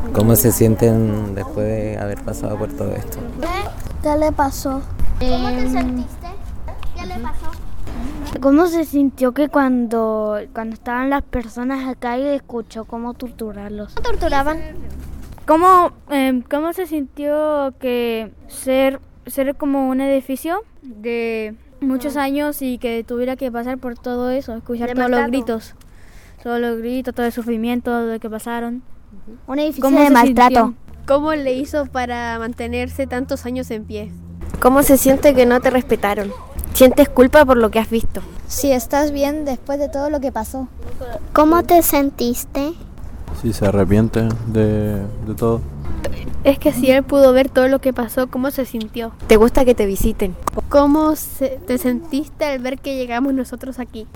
¿Cómo se sienten después de haber pasado por todo esto? ¿Qué le pasó? ¿Cómo te sentiste? ¿Qué le pasó? ¿Cómo se sintió que cuando estaban las personas acá y escuchó cómo torturarlos? ¿Cómo torturaban? ¿Cómo se sintió que ser como un edificio de muchos años y que tuviera que pasar por todo eso, escuchar todos los gritos, todo el sufrimiento de que pasaron? Un edificio de maltrato. ¿Cómo le hizo para mantenerse tantos años en pie? ¿Cómo se siente que no te respetaron? ¿Sientes culpa por lo que has visto? Si estás bien después de todo lo que pasó. ¿Cómo te sentiste? Sí, se arrepiente de todo. Es que si él pudo ver todo lo que pasó, ¿cómo se sintió? ¿Te gusta que te visiten? ¿Cómo te sentiste al ver que llegamos nosotros aquí?